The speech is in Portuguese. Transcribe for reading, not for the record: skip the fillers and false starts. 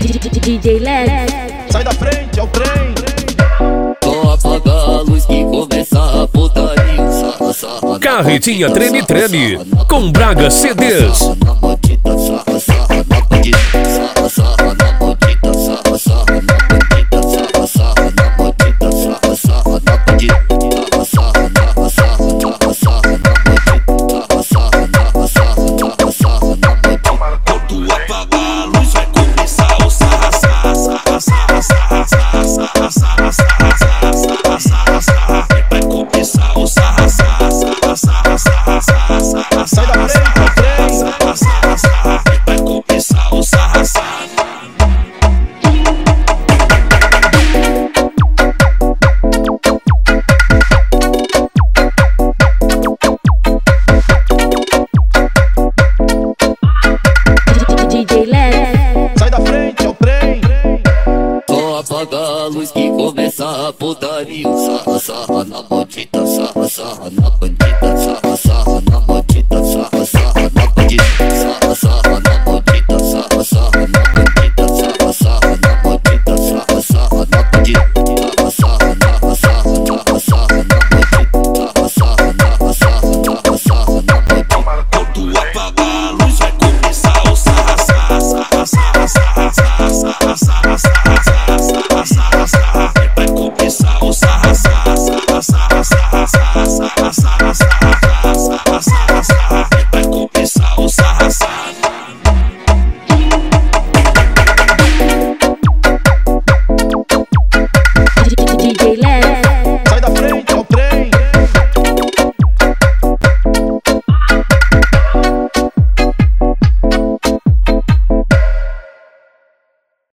DJ Lex. Sai da frente, é o trem. Vou apagar a luz que começa a putaria. Carretinha Treme Treme com Braga CDs. Sai da frente, é o trem. Vou apagar a luz que começa a putaria. Sarra, sarra na bandida, sarra, sarra na bandida, sarra.